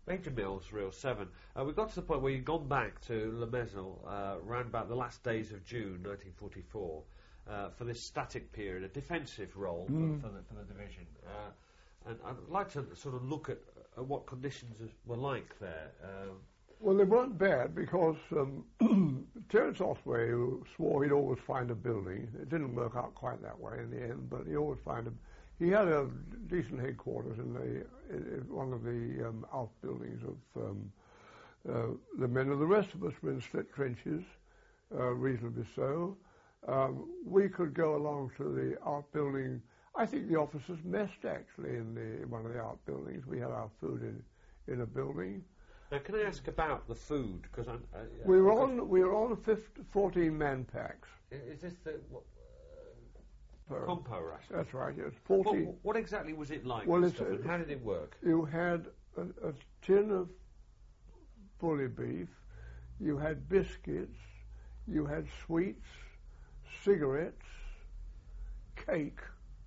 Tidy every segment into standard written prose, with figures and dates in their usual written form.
Major Mills, Reel 7. We got to the point where you'd gone back to Le Mesnil around about the last days of June 1944 for this static period, a defensive role for the division. And I'd like to sort of look at what conditions were like there. Well, they weren't bad because Terence Osway swore he'd always find a building. It didn't work out quite that way in the end, but he always he had a decent headquarters in one of the outbuildings of the men. And the rest of us were in split trenches, reasonably so. We could go along to the outbuilding. I think the officers messed actually in one of the outbuildings. We had our food in a building. Now, can I ask about the food? Because we were on 14 man packs. Is this the compo ration? That's right. Yes, 14. What exactly was it like? Well, and how did it work? You had a tin of bully beef. You had biscuits. You had sweets, cigarettes, cake,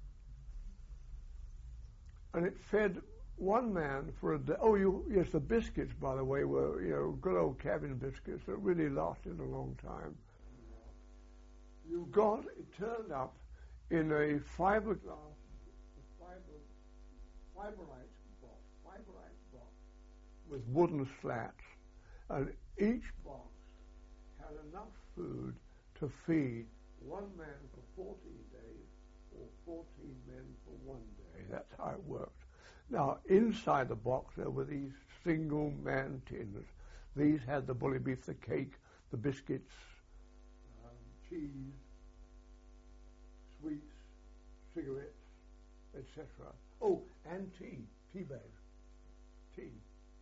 and it fed one man for a day. Oh, yes, the biscuits, by the way, were good old cabin biscuits that really lasted a long time. It turned up in a fiberglass, fiberized box with wooden slats, and each box had enough food to feed one man for 14 days or 14 men for one day. That's how it worked. Now, inside the box there were these single-man tins. These had the bully beef, the cake, the biscuits, cheese, sweets, cigarettes, etc. Oh, and tea bags, tea.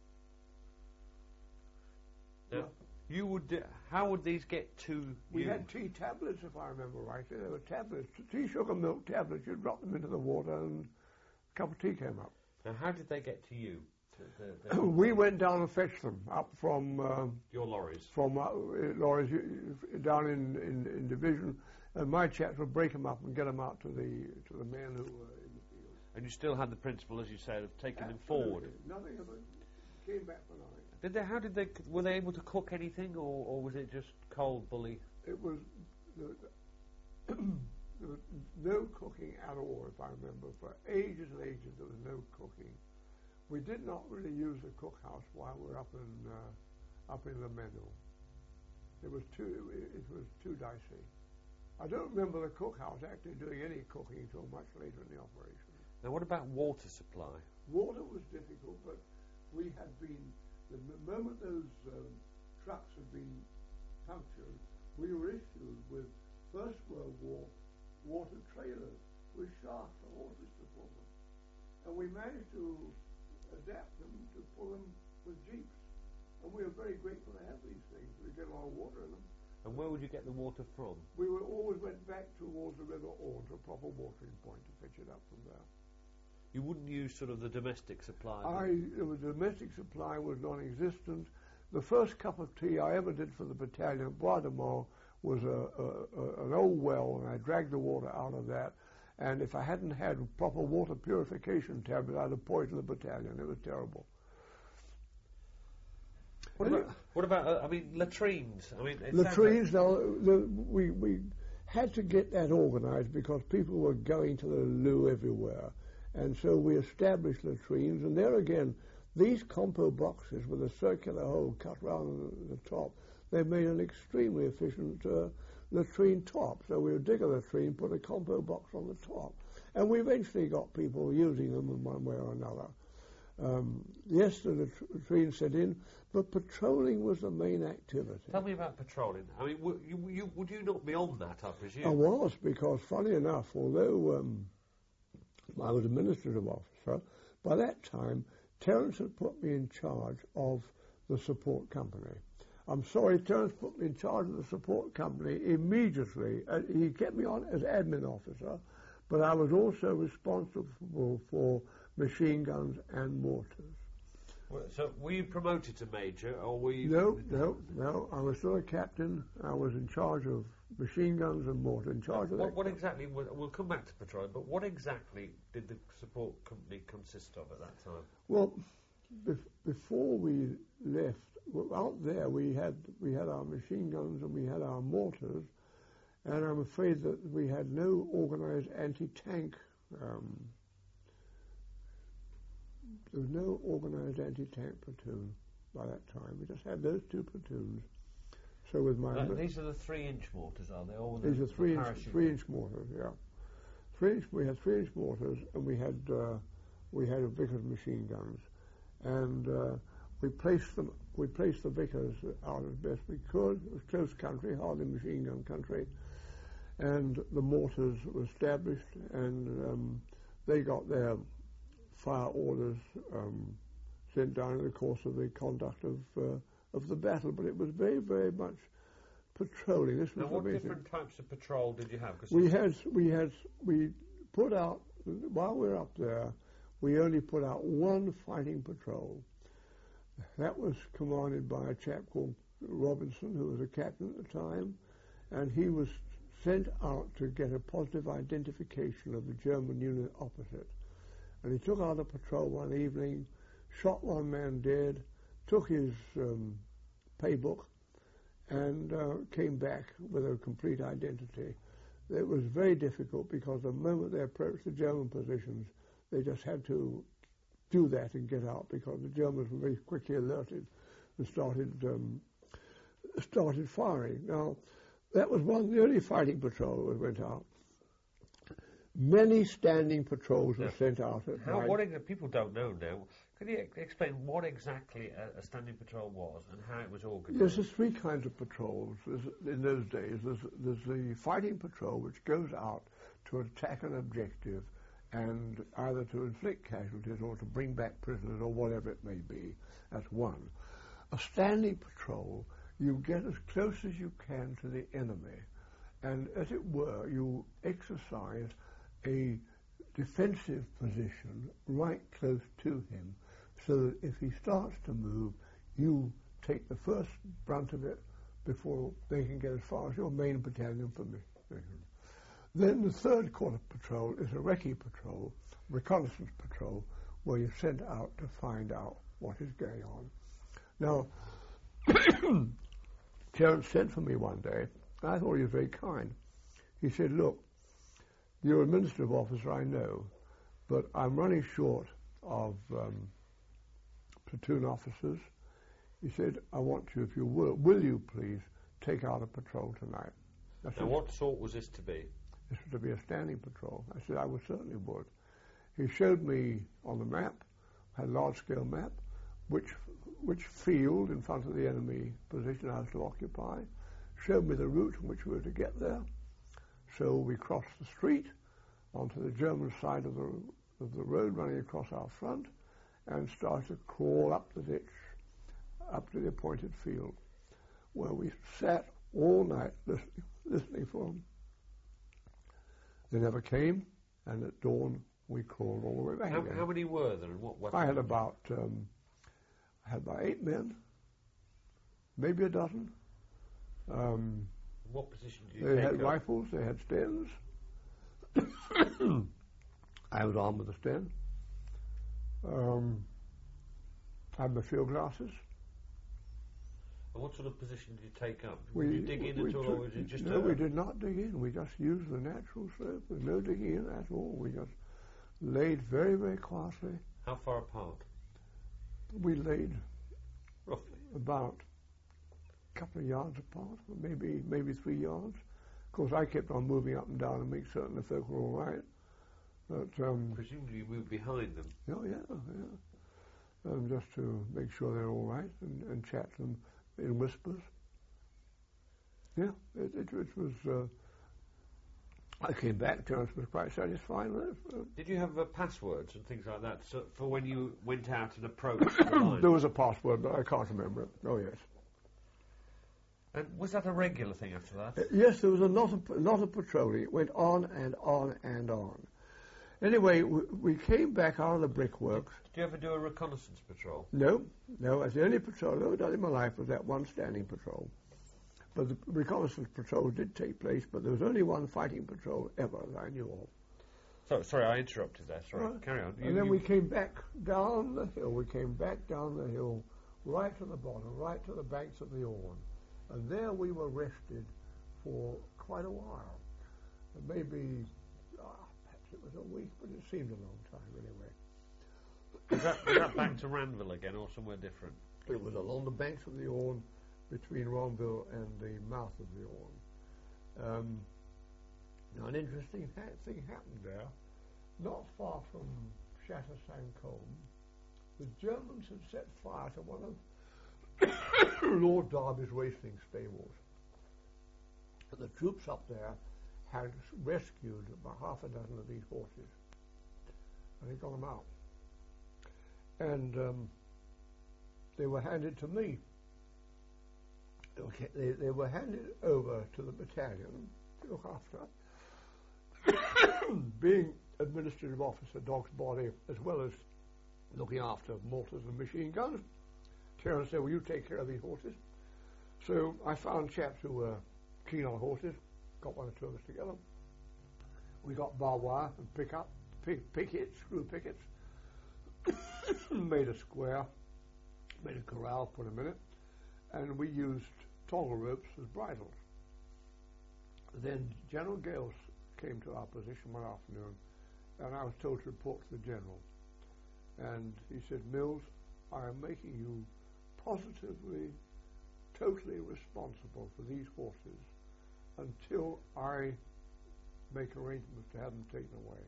Now, how would these get to We you? had tea tablets, if I remember rightly. They were tablets, tea, sugar, milk tablets. You drop them into the water and a cup of tea came up. Now, how did they get to you? We went down and fetched them up from your lorries. From lorries down in division, and my chaps would break them up and get them out to the men who were in the field. And you still had the principle, as you said, of taking Absolutely. them forward. Nothing of it came back for nothing. How did they? Were they able to cook anything, or was it just cold bully? It was. There was no cooking at all, if I remember. For ages and ages, there was no cooking. We did not really use the cookhouse while we were up in Le Mesnil. It was too dicey. I don't remember the cookhouse actually doing any cooking until much later in the operation. Now, what about water supply? Water was difficult, but we had been, the moment those trucks had been punctured, we were issued with First World War water trailers with shafts and horses to pull them. And we managed to adapt them to pull them with jeeps. And we were very grateful to have these things. We get a lot of water in them. And where would you get the water from? We always went back towards the river or to a proper watering point to fetch it up from there. You wouldn't use sort of the domestic supply? The domestic supply was non-existent. The first cup of tea I ever did for the battalion at Bois de Mort was an old well, and I dragged the water out of that. And if I hadn't had proper water purification tablets, I'd have poisoned the battalion. It was terrible. What about latrines? Latrines, we had to get that organised because people were going to the loo everywhere. And so we established latrines, and there again, these compo boxes with a circular hole cut round the top, they made an extremely efficient latrine top. So we would dig a latrine, put a compo box on the top, and we eventually got people using them in one way or another. Yes, the latrine set in, but patrolling was the main activity. Tell me about patrolling. I mean, would you not be on that, I presume? I was, because funny enough, although I was administrative officer, by that time Terence had put me in charge of the support company. I'm sorry, Terence put me in charge of the support company immediately. He kept me on as admin officer, but I was also responsible for machine guns and mortars. So were you promoted to major, or were you... No. I was still a captain. I was in charge of machine guns and mortar. In charge of what exactly... We'll come back to patrolling, but what exactly did the support company consist of at that time? Well, before we left, out there we had our machine guns and we had our mortars, and I'm afraid that we had no organized anti-tank. There was no organized anti-tank platoon by that time. We just had those two platoons. So with my these are the 3-inch mortars, are they? Or these are 3-inch mortars. Yeah, 3-inch. We had 3-inch mortars, and we had Vickers machine guns, and we placed them. We placed the Vickers out as best we could. It was close country, hardly machine gun country, and the mortars were established, and they got their fire orders sent down in the course of the conduct of the battle. But it was very, very much patrolling. This was now, what amazing. different types of patrol did you have? We put out, while we were up there, we only put out one fighting patrol. That was commanded by a chap called Robinson, who was a captain at the time, and he was sent out to get a positive identification of the German unit opposite. And he took out a patrol one evening, shot one man dead, took his paybook, and came back with a complete identity. It was very difficult because the moment they approached the German positions, they just had to do that and get out, because the Germans were very quickly alerted and started firing. Now, that was the only fighting patrol that went out. Many standing patrols were sent out at night. People don't know now. Can you explain what exactly a standing patrol was and how it was organised? Yes, there's 3 kinds of patrols in those days. There's the fighting patrol, which goes out to attack an objective and either to inflict casualties or to bring back prisoners or whatever it may be. That's one. A standing patrol, you get as close as you can to the enemy, and as it were, you exercise a defensive position right close to him, so that if he starts to move, you take the first brunt of it before they can get as far as your main battalion permission. Then the third quarter patrol is a recce patrol, reconnaissance patrol, where you're sent out to find out what is going on. Now, Terence sent for me one day. I thought he was very kind. He said, "Look, you're a administrative officer, I know, but I'm running short of platoon officers." He said, "I want you, if you will you please take out a patrol tonight?" Now, what sort was this to be? This was to be a standing patrol. I said, "I certainly would." He showed me on the map, had a large-scale map, which field in front of the enemy position I was to occupy, showed me the route in which we were to get there. So we crossed the street onto the German side of the road running across our front, and started to crawl up the ditch, up to the appointed field, where we sat all night listening for them. They never came, and at dawn we crawled all the way back again. How many were there, and what weapons? I had about 8 men, maybe a dozen. What position did you They take had up? rifles, they had Stens. I was armed with a Sten. I had my field glasses. And what sort of position did you take up? Did you dig in at all, or was it just No, we did not dig in. We just used the natural slope. There's no digging in at all. We just laid very, very quietly. How far apart? We laid Roughly. about a couple of yards apart, maybe 3 yards. Of course, I kept on moving up and down to make certain the folk were all right. But, presumably you moved behind them. Oh, yeah. Just to make sure they're all right and chat to them in whispers. Yeah, it was... I came back, Terence was quite satisfied with it. Did you have passwords and things like that for when you went out and approached the line? There was a password, but I can't remember it. Oh, yes. And was that a regular thing after that? Yes, there was a lot of patrolling. It went on and on and on. Anyway, we came back out of the brickworks. Did you ever do a reconnaissance patrol? No. That's the only patrol I've ever done in my life was that one standing patrol. But the reconnaissance patrol did take place, but there was only one fighting patrol ever that I knew of. So, sorry, I interrupted there. Sorry, Right. carry on. And then we came back down the hill. We came back down the hill, right to the bottom, right to the banks of the Orne. And there we were rested for quite a while. Maybe, perhaps it was a week, but it seemed a long time anyway. Was that back to Ranville again, or somewhere different? It was along the banks of the Orne, between Ranville and the mouth of the Orne. Now, an interesting thing happened there. Not far from Château-Saint-Côme, the Germans had set fire to one of Lord Derby's racing stables. And the troops up there had rescued about half a dozen of these horses, and they got them out. And they were handed to me. They were handed over to the battalion to look after. Being administrative officer, dog's body, as well as looking after mortars and machine guns, Terence said, "Will you take care of these horses?" So I found chaps who were keen on horses, got one or two of us together. We got barbed wire and pickets, screw pickets, made a square, made a corral, put them in it, and we used tonga ropes as bridles. Then General Gales came to our position one afternoon, and I was told to report to the General. And he said, "Mills, I am making you positively, totally responsible for these horses until I make arrangements to have them taken away."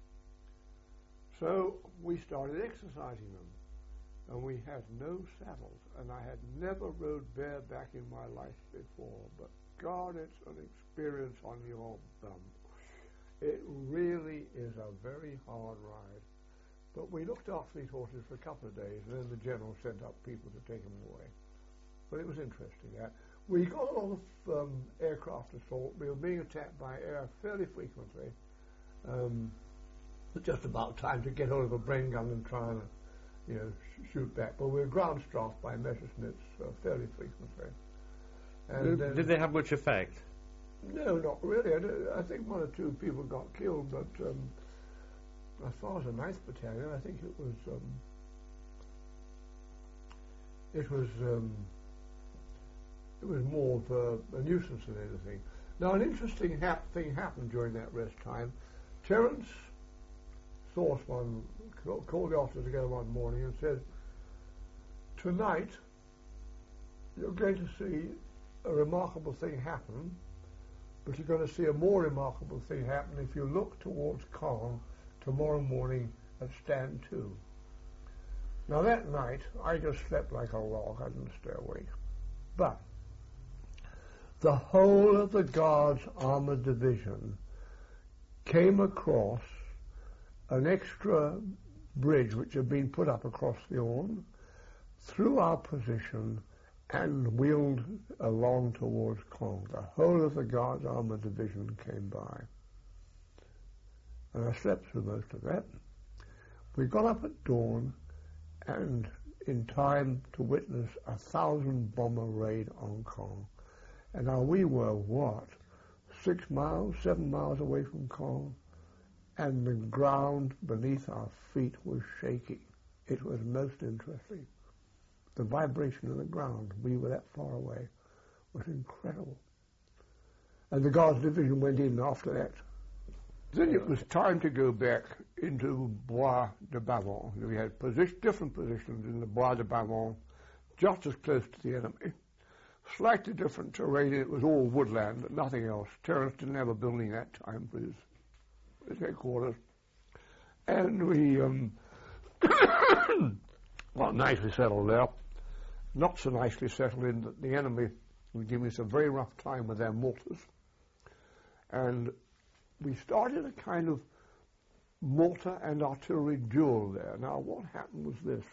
So we started exercising them, and we had no saddles, and I had never rode bareback in my life before, but God, it's an experience on your bum. It really is a very hard ride. But we looked after these horses for a couple of days, and then the General sent up people to take them away. But it was interesting. We got a lot of aircraft assault. We were being attacked by air fairly frequently. Just about time to get hold of a brain gun and try and shoot back. But we were ground strafed by Messerschmitts fairly frequently. And did they have much effect? No, not really. I think one or two people got killed, but as far as the 9th Battalion, I think it was more of a nuisance than anything. Now, an interesting thing happened during that rest time. Terence saw us called the officers together one morning and said, "Tonight, you're going to see a remarkable thing happen, but you're going to see a more remarkable thing happen if you look towards Caen tomorrow morning at stand 2. Now that night, I just slept like a log. I didn't stay awake. But the whole of the Guards Armoured Division came across an extra bridge which had been put up across the Orne, through our position, and wheeled along towards Caen. The whole of the Guards Armoured Division came by. And I slept through most of that. We got up at dawn, and in time to witness a 1,000-bomber raid on Caen. And now we were, 7 miles away from Caen, and the ground beneath our feet was shaking. It was most interesting. The vibration of the ground, we were that far away, was incredible. And the Guards Division went in after that. Then it was time to go back into Bois de Bavon. We had different positions in the Bois de Bavon, just as close to the enemy. Slightly different terrain. It was all woodland, but nothing else. Terence didn't have a building that time for his headquarters. And we nicely settled there. Not so nicely settled in that the enemy would give us a very rough time with their mortars. And we started a kind of mortar and artillery duel there. Now, what happened was this.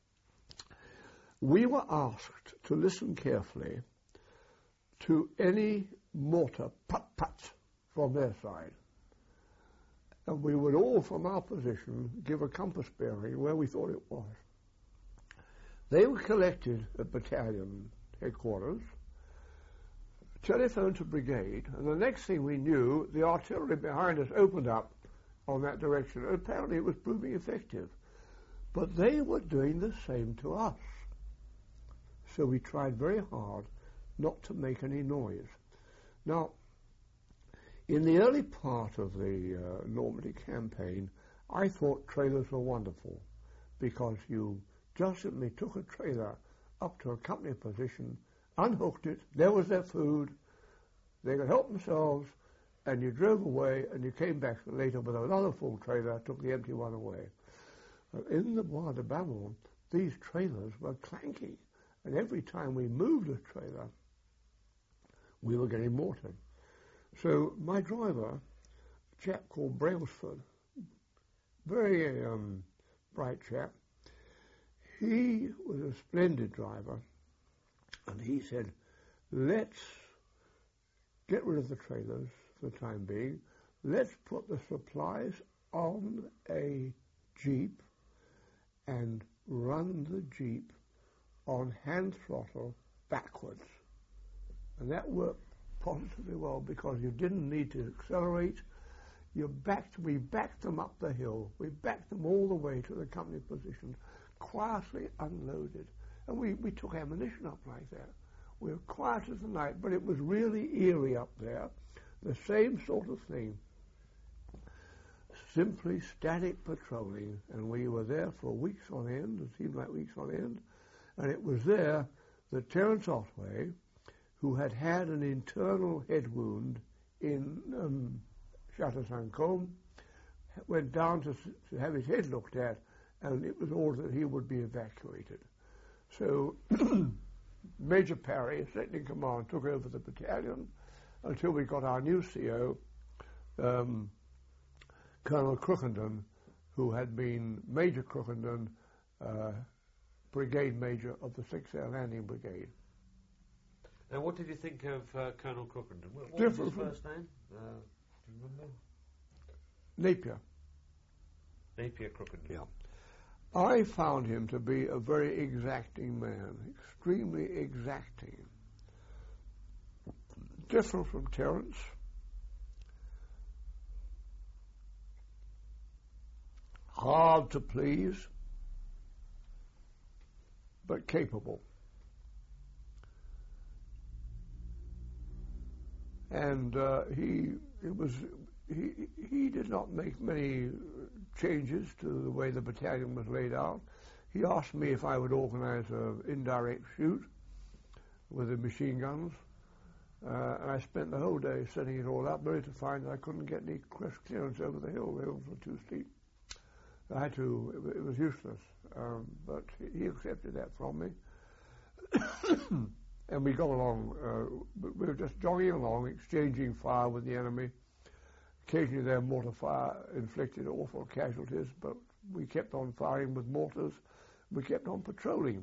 We were asked to listen carefully to any mortar put from their side. And we would all, from our position, give a compass bearing where we thought it was. They were collected at battalion headquarters, telephoned to brigade, and the next thing we knew, the artillery behind us opened up on that direction. And apparently it was proving effective. But they were doing the same to us. So we tried very hard not to make any noise. Now, in the early part of the Normandy campaign, I thought trailers were wonderful because you just simply took a trailer up to a company position, unhooked it, there was their food, they could help themselves, and you drove away and you came back later with another full trailer, took the empty one away. In the Bois de Bavon, these trailers were clanking, and every time we moved a trailer, we were getting mortared. So my driver, a chap called Brailsford, very bright chap, he was a splendid driver, and he said, let's get rid of the trailers for the time being, let's put the supplies on a jeep and run the jeep on hand throttle backwards. And that worked positively well because you didn't need to accelerate. We backed them up the hill. We backed them all the way to the company position, quietly unloaded. And we took ammunition up like that. We were quiet as the night, but it was really eerie up there. The same sort of thing. Simply static patrolling, and we were there for weeks on end, it seemed like weeks on end, and it was there that Terence Otway, who had had an internal head wound in Chateau Saint-Côme, went down to have his head looked at, and it was ordered that he would be evacuated. So Major Parry, second in command, took over the battalion until we got our new CO, Colonel Crookenden, who had been Major Crookenden, Brigade Major of the 6th Air Landing Brigade. Now, what did you think of Colonel Crookenden? What was his first name? Do you remember? Napier. Napier Crookenden. Yeah. I found him to be a very exacting man, extremely exacting. Different from Terence. Hard to please, but capable. And he did not make many changes to the way the battalion was laid out. He asked me if I would organize an indirect shoot with the machine guns. And I spent the whole day setting it all up, only to find that I couldn't get any clearance over the hill. The hills were too steep. I had to, it was useless. But he accepted that from me. And we got along, we were just jogging along, exchanging fire with the enemy. Occasionally their mortar fire inflicted awful casualties, but we kept on firing with mortars. We kept on patrolling.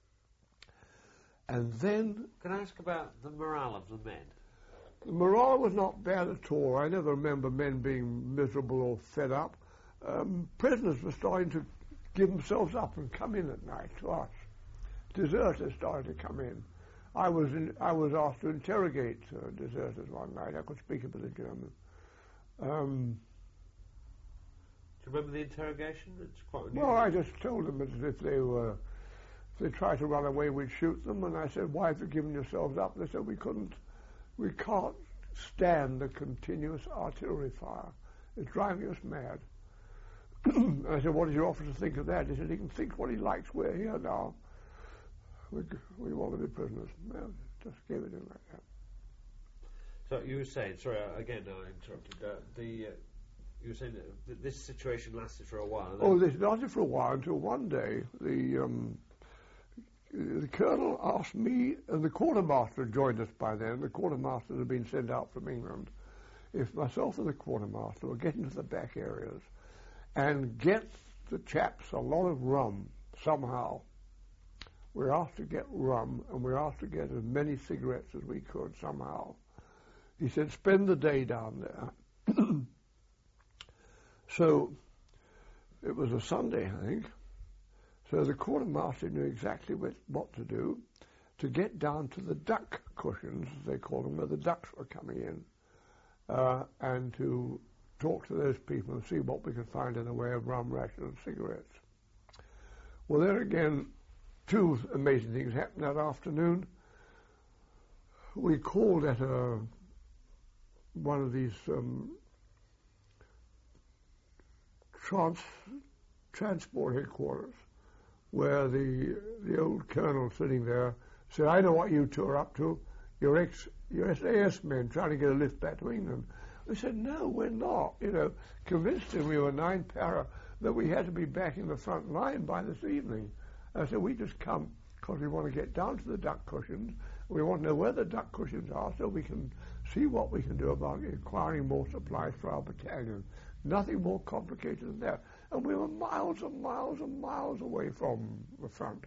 And then... Can I ask about the morale of the men? The morale was not bad at all. I never remember men being miserable or fed up. Prisoners were starting to give themselves up and come in at night to us. Deserters started to come in. I was asked to interrogate deserters one night. I could speak a bit of German. Do you remember the interrogation? It's quite unusual. Well, I just told them that if they tried to run away, we'd shoot them. And I said, "Why have you given yourselves up?" They said, "We can't stand the continuous artillery fire. It's driving us mad." I said, "What does your officer think of that?" He said, "He can think what he likes. We're here now. We want to be prisoners." Well, just gave it in like that. So you were saying, sorry, again, I interrupted. You were saying that this situation lasted for a while. Oh, this lasted for a while until one day the colonel asked me, and the quartermaster had joined us by then. The quartermaster had been sent out from England. If myself and the quartermaster would get into the back areas and get the chaps a lot of rum somehow. We're asked to get rum, and we're asked to get as many cigarettes as we could somehow. He said, spend the day down there. So it was a Sunday, I think. So the quartermaster knew exactly what to do to get down to the duck cushions, as they call them, where the ducks were coming in, and to talk to those people and see what we could find in the way of rum, rations, and cigarettes. Well, there again, two amazing things happened that afternoon. We called at one of these transport headquarters, where the old colonel sitting there said, "I know what you two are up to. You're SAS men trying to get a lift back to England." We said, "No, we're not." Convinced him we were 9 para, that we had to be back in the front line by this evening. I said, "We just come because we want to get down to the duck cushions. We want to know where the duck cushions are so we can see what we can do about acquiring more supplies for our battalion. Nothing more complicated than that." And we were miles and miles and miles away from the front.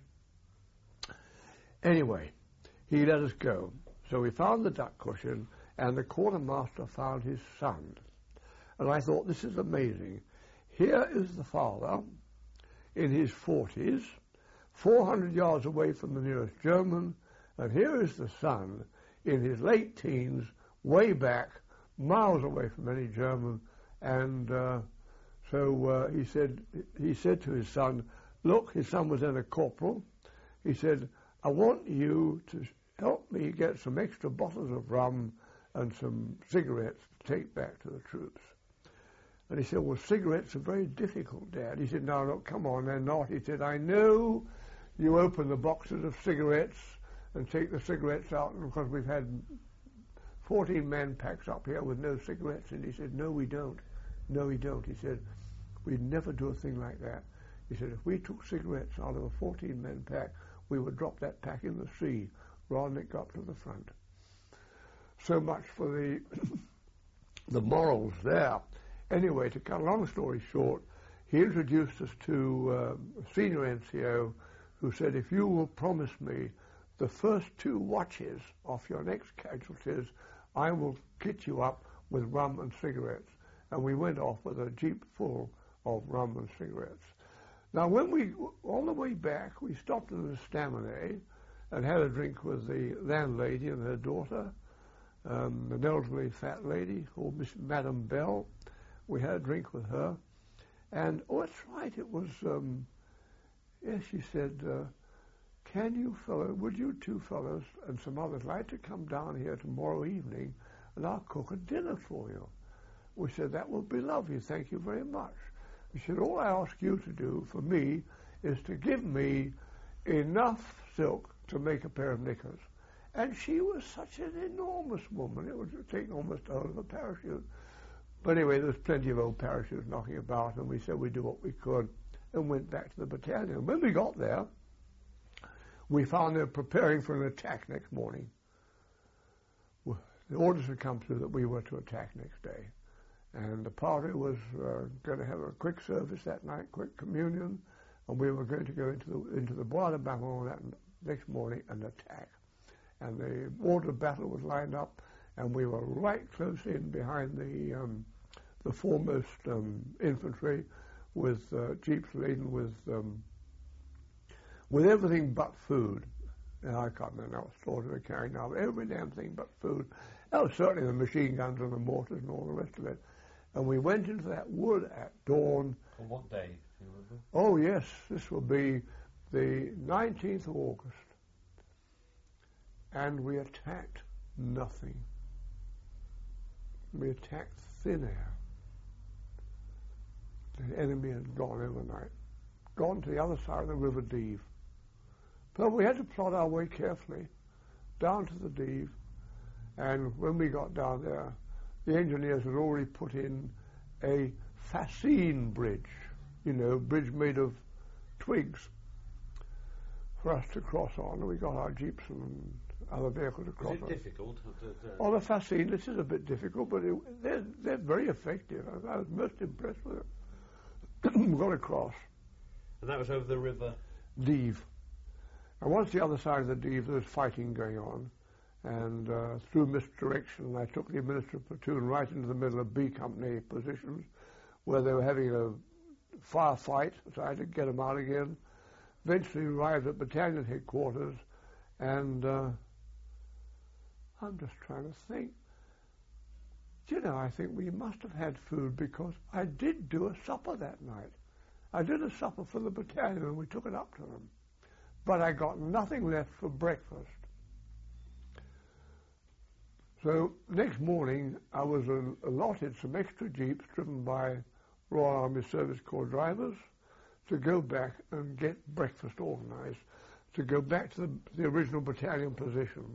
Anyway, he let us go. So we found the duck cushion, and the quartermaster found his son. And I thought, this is amazing. Here is the father in his 40s, 400 yards away from the nearest German, and here is the son in his late teens, way back, miles away from any German. And so he said to his son, look, his son was then a corporal. He said, "I want you to help me get some extra bottles of rum and some cigarettes to take back to the troops." And he said, "Well, cigarettes are very difficult, Dad." He said, "No, look, come on, they're not." He said, "I know you open the boxes of cigarettes and take the cigarettes out, and because we've had 14 man packs up here with no cigarettes." And he said, "No, we don't. No, we don't." He said, "We'd never do a thing like that." He said, "If we took cigarettes out of a 14 man pack, we would drop that pack in the sea rather than it got to the front." So much for the morals there. Anyway, to cut a long story short, he introduced us to a senior NCO who said, "If you will promise me the first 2 watches off your next casualties, I will kit you up with rum and cigarettes." And we went off with a jeep full of rum and cigarettes. Now, on the way back, we stopped at the Staminet and had a drink with the landlady and her daughter, an elderly fat lady called Miss Madame Bell. We had a drink with her. And, oh, that's right, it was, yes, she said, would you 2 fellows and some others like to come down here tomorrow evening and I'll cook a dinner for you? We said, "That would be lovely, thank you very much." She said, "All I ask you to do for me is to give me enough silk to make a pair of knickers." And she was such an enormous woman, it would take almost the whole of a parachute. But anyway, there was plenty of old parachutes knocking about, and we said we'd do what we could and went back to the battalion. When we got there, we found they were preparing for an attack next morning. The orders had come through that we were to attack next day. And the party was going to have a quick service that night, quick communion, and we were going to go into the Bois de Boulogne that next morning and attack. And the order of battle was lined up, and we were right close in behind the foremost infantry with jeeps laden with everything but food. And I can't remember what stores we were carrying now, but every damn thing but food. That was certainly the machine guns and the mortars and all the rest of it. And we went into that wood at dawn. On what day, do you remember? Oh, yes, this will be the 19th of August. And we attacked nothing. We attacked thin air. The enemy had gone overnight, gone to the other side of the River Dives. But we had to plot our way carefully down to the Dives. And when we got down there, the engineers had already put in a fascine bridge, bridge made of twigs for us to cross on. And we got our jeeps and other vehicles to cross on. Is it difficult? Oh, the fascine, this is a bit difficult, but they're very effective. I was most impressed with it. We got across. And that was over the River Dives. And once the other side of the Dives, there was fighting going on. And through misdirection, I took the administrative platoon right into the middle of B Company positions where they were having a firefight, so I had to get them out again. Eventually arrived at battalion headquarters, and I'm just trying to think. you know, I think we must have had food because I did do a supper that night. I did a supper for the battalion and we took it up to them. But I got nothing left for breakfast. So next morning I was allotted some extra jeeps driven by Royal Army Service Corps drivers to go back and get breakfast organised, to go back to the original battalion positions.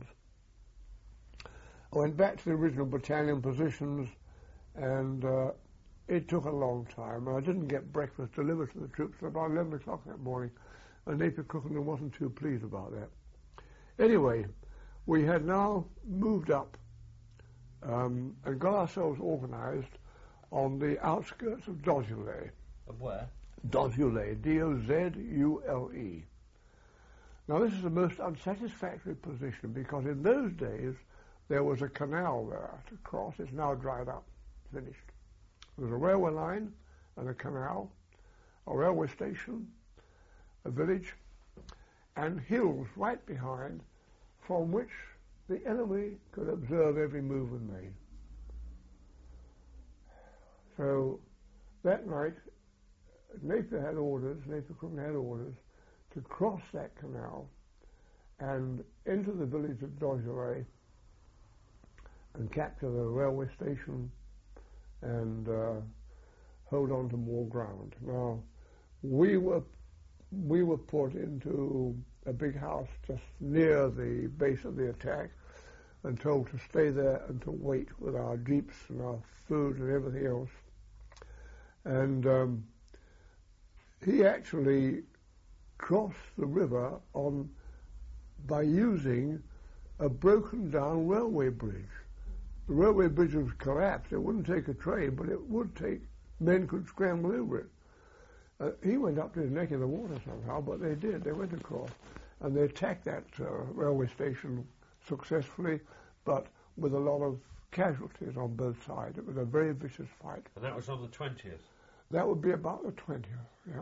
I went back to the original battalion positions and it took a long time. I didn't get breakfast delivered to the troops until about 11 o'clock that morning, and Napier Crookham wasn't too pleased about that. Anyway, we had now moved up and got ourselves organised on the outskirts of Dozule. Of where? Dozule, D-O-Z-U-L-E. Now this is the most unsatisfactory position because in those days there was a canal there to cross. It's now dried up, finished. There's a railway line and a canal, a railway station, a village, and hills right behind from which the enemy could observe every move we made. So that night, Napier Crookham had orders to cross that canal and into the village of Dozule and capture the railway station and hold on to more ground. Now, we were put into a big house just near the base of the attack and told to stay there and to wait with our jeeps and our food and everything else. And he actually crossed the river by using a broken down railway bridge. The railway bridge was collapsed. It wouldn't take a train, but it would take, men could scramble over it. He went up to his neck in the water somehow, but they did. They went across. And they attacked that railway station successfully, but with a lot of casualties on both sides. It was a very vicious fight. And that was on the 20th? That would be about the 20th, yeah.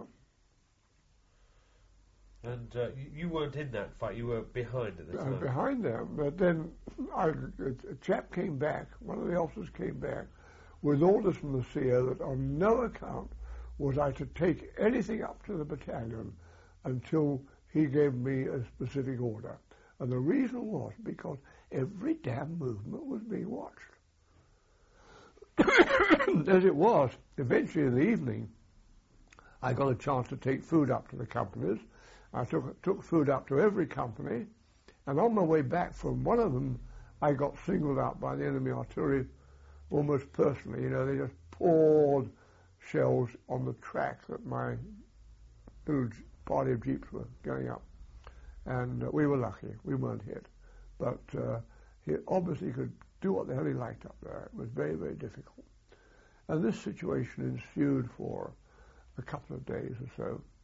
And you weren't in that fight, you were behind at the time? Behind them, but then a chap came back, one of the officers came back, with orders from the CO that on no account was I to take anything up to the battalion until he gave me a specific order. And the reason was because every damn movement was being watched. As it was, eventually in the evening, I got a chance to take food up to the companies. I took food up to every company, and on my way back from one of them, I got singled out by the enemy artillery almost personally. You know, they just poured shells on the track that my little party of jeeps were going up. And we were lucky. We weren't hit. But he obviously could do what the hell he liked up there. It was very, very difficult. And this situation ensued for a couple of days or so.